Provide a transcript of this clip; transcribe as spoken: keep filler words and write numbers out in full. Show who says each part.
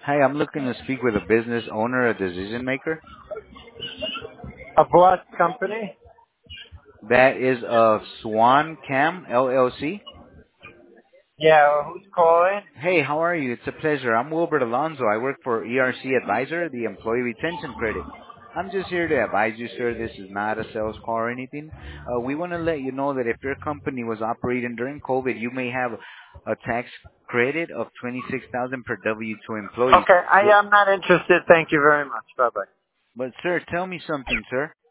Speaker 1: Hi, I'm looking to speak with a business owner, a decision maker.
Speaker 2: A what company?
Speaker 1: That is of Swan Cam L L C.
Speaker 2: Yeah, who's calling?
Speaker 1: Hey, how are you? It's a pleasure. I'm Wilbert Alonzo. I work for E R C Advisor, the Employee Retention Credit. I'm just here to advise you, sir. This is not a sales call or anything. Uh, we want to let you know that if your company was operating during COVID, you may have a tax credit of twenty-six thousand dollars per W two employee.
Speaker 2: Okay, I
Speaker 1: So,
Speaker 2: am not interested. Thank you very much. Bye bye.
Speaker 1: but sir, tell me something, sir.